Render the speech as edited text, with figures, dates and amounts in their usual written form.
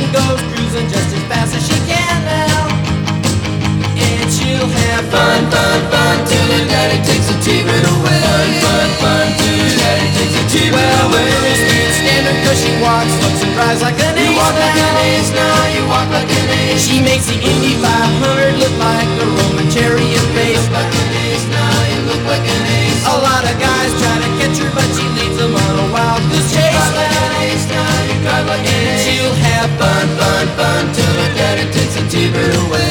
and goes cruising just as fast as she can now. And she'll have fun, fun, fun till her daddy takes the T-bird away. Fun, fun, fun till her daddy takes the T-bird away. Well, the girls can't stand her 'cause she walks, looks and drives like an ace. You walk like an ace now, you walk like an ace. She makes the Indy 500 look like a Roman chariot race. You look like an ace now, you look like an ace. A lot of guys try to catch her, but she leads them on a wild goose chase. You drive like an ace now, you drive like an ace. And she'll have fun, fun, fun till her daddy takes the T-bird away.